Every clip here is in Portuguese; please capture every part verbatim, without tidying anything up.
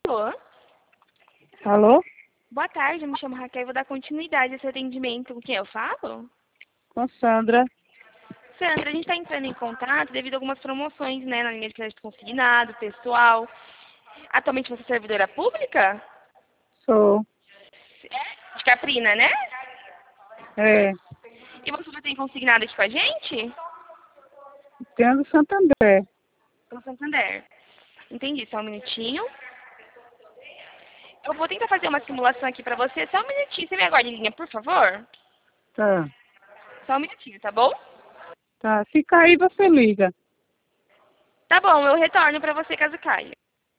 Alô? Alô? Boa tarde, eu me chamo Raquel e vou dar continuidade a esse atendimento. Com quem eu falo? Com Sandra. Sandra, a gente está entrando em contato devido a algumas promoções, né, na linha de crédito consignado, pessoal. Atualmente você é servidora pública? Sou. De Caprina, né? É. E você já tem consignado aqui com a gente? Tendo Santander. Pelo Santander. Entendi, só um minutinho. Eu vou tentar fazer uma simulação aqui pra você. Só um minutinho. Você me aguarda em linha, por favor? Tá. Só um minutinho, tá bom? Tá. Se cair, você liga. Tá bom, eu retorno pra você caso caia.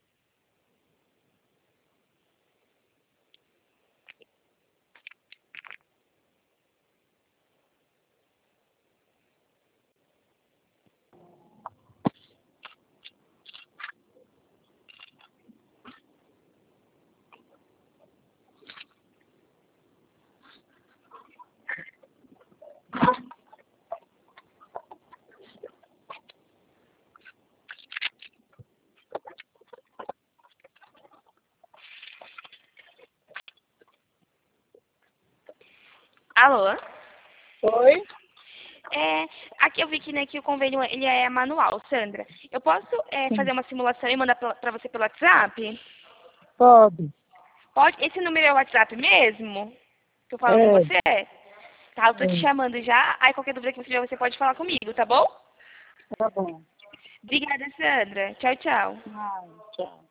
Alô? Oi? É, aqui eu vi que, né, que o convênio ele é manual, Sandra. Eu posso é, Sim. fazer uma simulação e mandar pra, pra você pelo WhatsApp? Pode. Pode? Esse número é o WhatsApp mesmo? Que eu falo com É. você? Tá, eu tô te É. chamando já. Aí qualquer dúvida que você tiver, você pode falar comigo, tá bom? Tá bom. Obrigada, Sandra. Tchau, tchau. Ah, tchau.